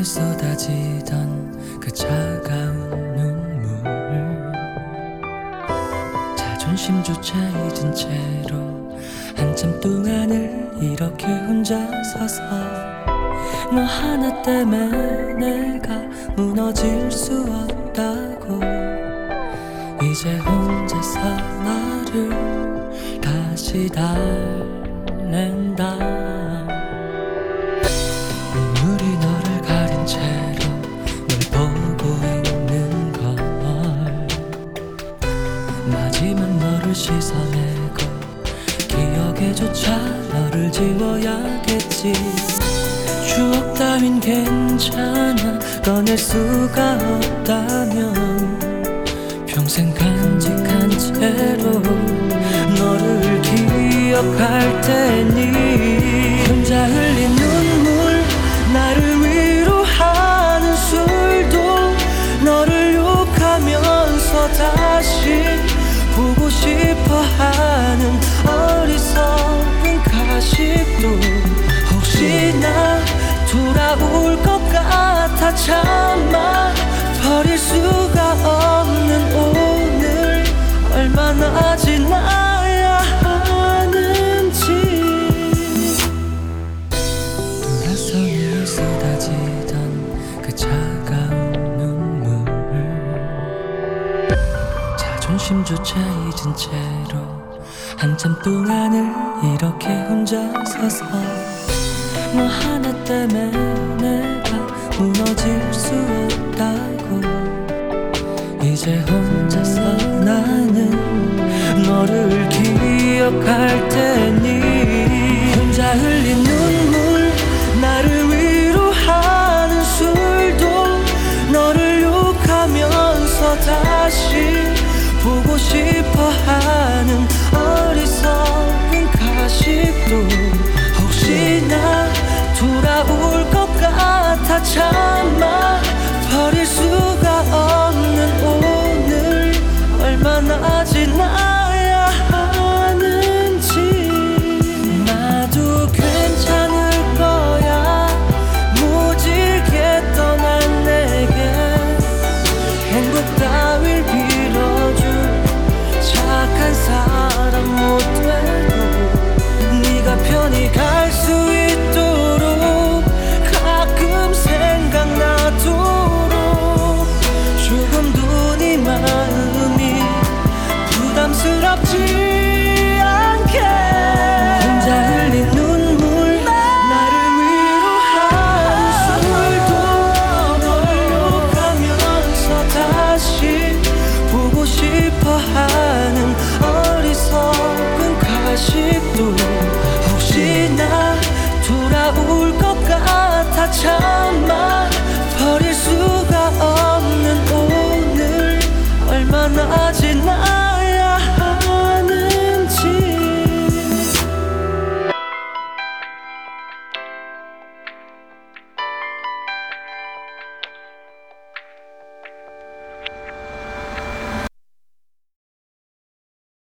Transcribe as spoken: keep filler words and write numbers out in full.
쏟아지던 그 차가운 눈물, 자존심조차 잊은 채로 한참 동안을 이렇게 혼자 서서 너 하나 때문에 내가 무너질 수 없다고 이제 혼자서 너를 다시 달랜다. 눈물이 너를 가린 채로 널 보고 있는 걸, 마지막 너를 씻어내고 기억에조차 너를 지워야겠지. 추억 따윈 괜찮아, 꺼낼 수가 없다면 평생 간직한 채로 너를 기억할 테니. 혼자 흘린 눈물, 나를 위로하는 술도 너를 욕하면서 다시 보고 싶어하는 어리석은 가식도 혹시나 돌아올 것 같아 참아 버릴 수가 없는 오늘, 얼마나 지나야 하는지. 돌아서니 쏟아지던 그 차가운 눈물, 자존심조차 잊은 채로 한참 동안을 이렇게 혼자 서서 너 하나 때문에 내가 무너질 수 없다고 이제 혼자서 나는 너를 기억할 테니. 혼자 흘린 눈물, 나를 위로하는 술도 너를 욕하면서 다시 보고 싶어하는 어리석은 가식도 혹시나 돌아올 것 같아 참아 버릴 수가 없는 오늘, 얼마나 지나야 하는지. 나도 괜찮을 거야, 무질게 떠난 내게 행복 따윈 빌어줄 착한 사람 못 되고 네가 편히 갈 수 있도록 가끔 생각나도록 조금도 네 마음이 부담스럽지 않게. 혼자 흘린 눈물, 나를 위로하는 술도 너를 욕하면서 다시 보고 싶어하는 어리석은 가식도 혹시나 돌아올 것 같아 참